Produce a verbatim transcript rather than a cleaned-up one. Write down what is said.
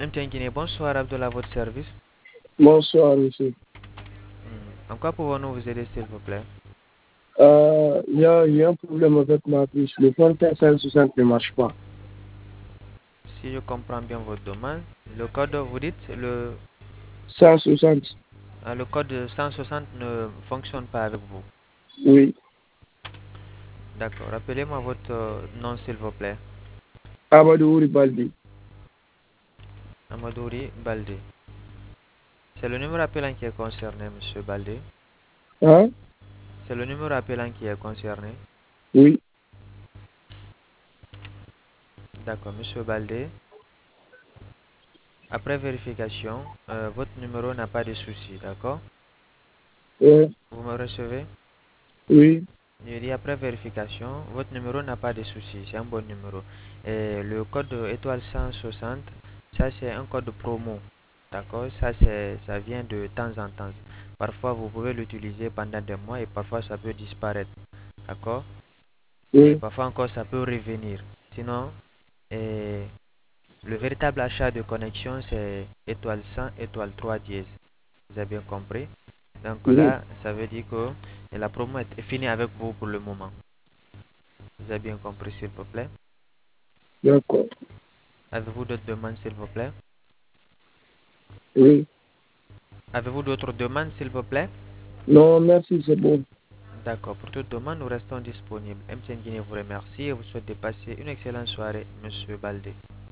M T N Guinée, bonsoir Abdullah, à votre service. Bonsoir, monsieur. Hmm. En quoi pouvons-nous vous aider, s'il vous plaît? Euh, Il y, a, il y a un problème avec ma puce. Le compteur cinq soixante ne marche pas. Si je comprends bien votre demande, le code, vous dites, le, cent soixante. ah, le code cent soixante ne fonctionne pas avec vous. Oui. D'accord. Rappelez-moi votre euh, nom, s'il vous plaît. Amadou Ribaldi. Amadouri Baldé. C'est le numéro appelant qui est concerné, monsieur Baldé. Hein? C'est le numéro appelant qui est concerné. Oui. D'accord, monsieur Baldé. Après vérification, euh, votre numéro n'a pas de souci, d'accord? Euh, Vous me recevez? oui. Je dis après vérification, votre numéro n'a pas de souci, c'est un bon numéro. Et le code étoile cent soixante, ça c'est un code promo, d'accord? Ça c'est, ça vient de temps en temps. Parfois vous pouvez l'utiliser pendant des mois et parfois ça peut disparaître, d'accord? Et Oui. parfois encore ça peut revenir. Sinon, et le véritable achat de connexion c'est étoile cent, étoile trois dièse. Vous avez bien compris? Donc Oui. là, ça veut dire que la promo est finie avec vous pour le moment. Vous avez bien compris, s'il vous plaît. D'accord. Avez-vous d'autres demandes, s'il vous plaît? Oui. Avez-vous d'autres demandes, s'il vous plaît? Non, merci, c'est bon. D'accord. Pour toute demande, nous restons disponibles. M T N Guinée vous remercie et vous souhaite de passer une excellente soirée, monsieur Baldé.